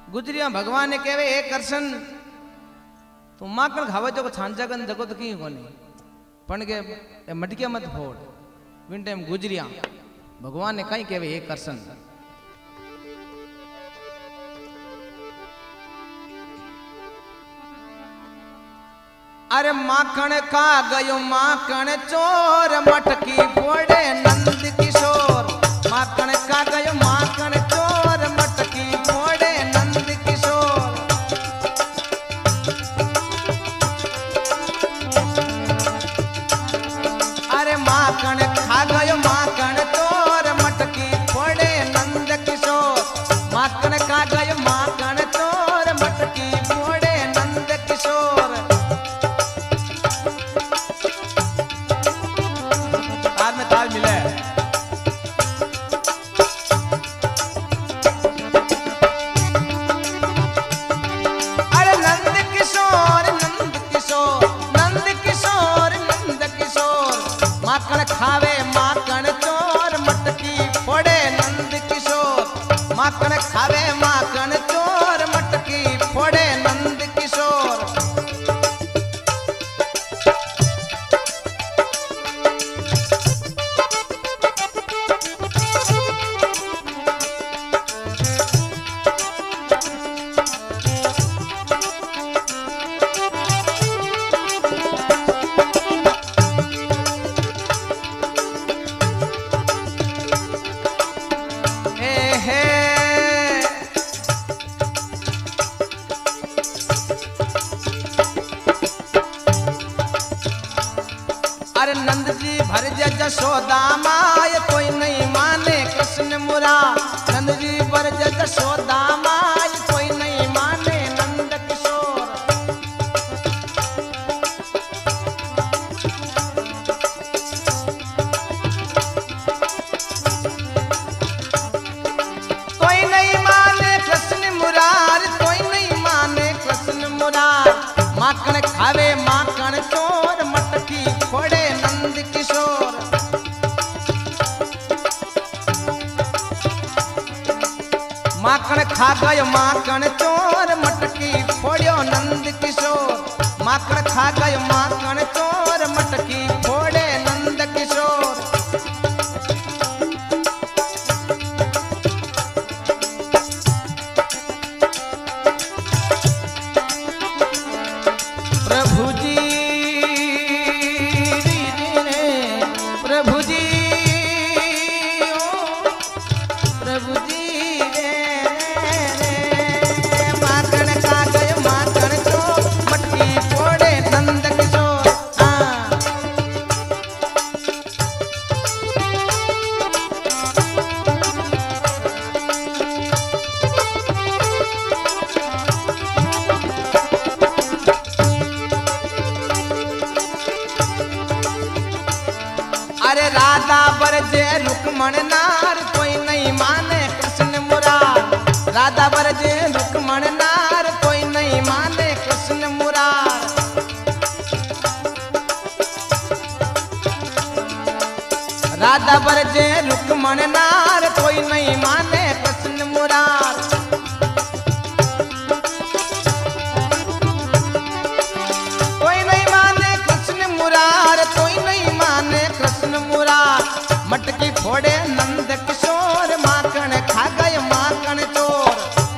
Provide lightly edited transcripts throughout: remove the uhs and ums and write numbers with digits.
गुजरिया भगवान ने कहवे एक करसन तो माखण खावे जो छांचा कन देखो तो की कोनी पण के मटकिया मत फोड़ विन टाइम गुजरिया भगवान ने कई कहवे एक करसन अरे माखण खा गयो माखण चोर मटकी फोड़े नंद किशोर माखण खा गयो माखण चोर मटकी फोड़े नंद किशोर अरे माखण खा गयो माखण चोर मटकी फोड़े नंद किशोर माखण खा गयो माखण चोर मटकी फोड़े नंद किशोर ताल मिले अरे नंद किशोर नंद किशोर नंद किशोर नंद किशोर माखण खावे माखण चोर मटकी फोड़े नंद किशोर माखण खावे माखण चोर मटकी फोड़े नंद किशोर अरे नंद जी भर जशोदा माय कोई नहीं माने कृष्ण मुरा नंद जी भर जशोदा माय कोई नहीं माने नंद किशोर कोई नहीं माने कृष्ण मुरार कोई नहीं माने कृष्ण मुरार माखण खावे माखण चोर मटकी फोड़े नंद किशोर माखण खा गयो माखण चोर मटकी फोड़ो नंद किशोर माखण खा गयो माखण चोर मटकी फोड़े नंद किशोर प्रभु जी प्रभु जी ओ प्रभु जी रे माखण खा गयो माखण चोर मटकी फोड़े नंद किशोर अरे राधा बरजे रुक्मण नार कोई नहीं माने कृष्ण मुरार राधा बरजे रुक्मण नार कोई नहीं माने कृष्ण मुरार राधा बरजे रुक्मण नार कोई नहीं माने कृष्ण मुरार कोई नहीं माने कृष्ण मुरार कोई नहीं माने कृष्ण मुरार मटकी फोड़े नंद किशोर माखण खा गए माखण चोर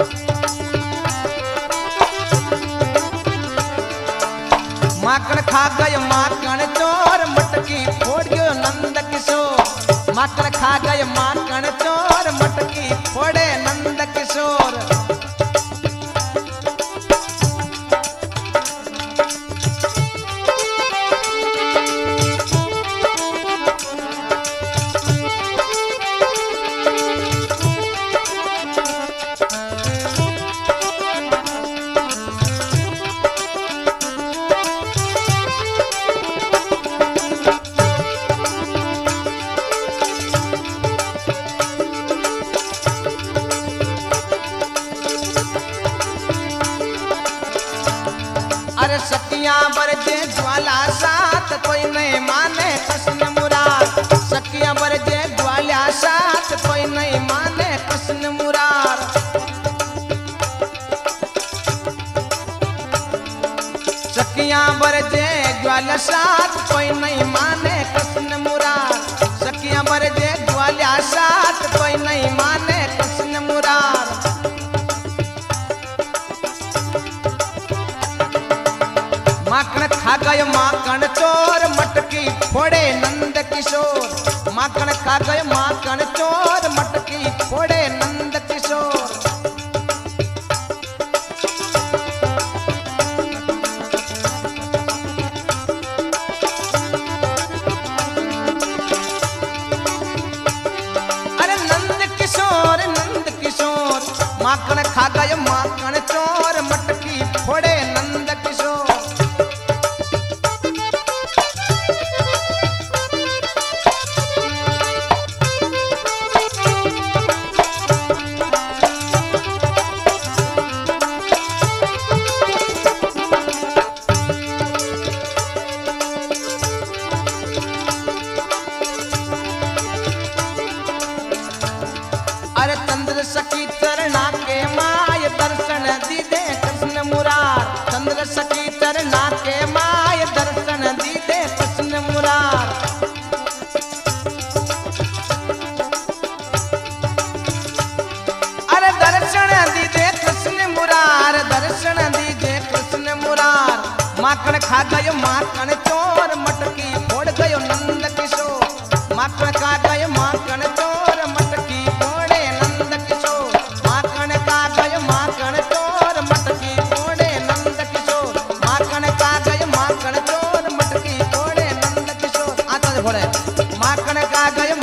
माखण खा गए माखण चोर मटकी फोड़ गयो नंद किशोर माखण खा गए माखण चोर मटकी फोड़े नंद किशोर अरे सखियां बरजे ज्वाला साथ कोई नहीं माने कृष्ण मुरार सखियां बरजे ज्वाला साथ कोई नहीं माने कृष्ण मुरार सखियां बरजे ग्वालिया साथ कोई नहीं माने कृष्ण मुरार सखियां बरजे ग्वालिया साथ कोई नहीं माने कृष्ण मुरार माखन खा गयो माखन चोर मटकी फोड़े नंद किशोर माखन खा गयो माखन चोर मटकी फोड़े नंद किशोर माखन खा गयो माखन चोर मटकी फोड़े नंद किशोर अरे चंद्र सखी चरणा के माय दर्शन दी दे कृष्ण मुरार चंद्र सखी चरणा के माय दर्शन दी दे कृष्ण मुरार अरे दर्शन दी दे कृष्ण मुरार दर्शन दी दे कृष्ण मुरार माखन खा गयो माखन चोर मटकी फोड़ गयो नंद किशोर माखन खा गयो माखन चोर मटकी फोड़े नंद किशोर माखन खा गयो माखन चोर मटकी फोड़े नंद किशोर माखन खा गयो माखन चोर मटकी फोड़े नंद किशोर आता फोड़े माखन खा गयो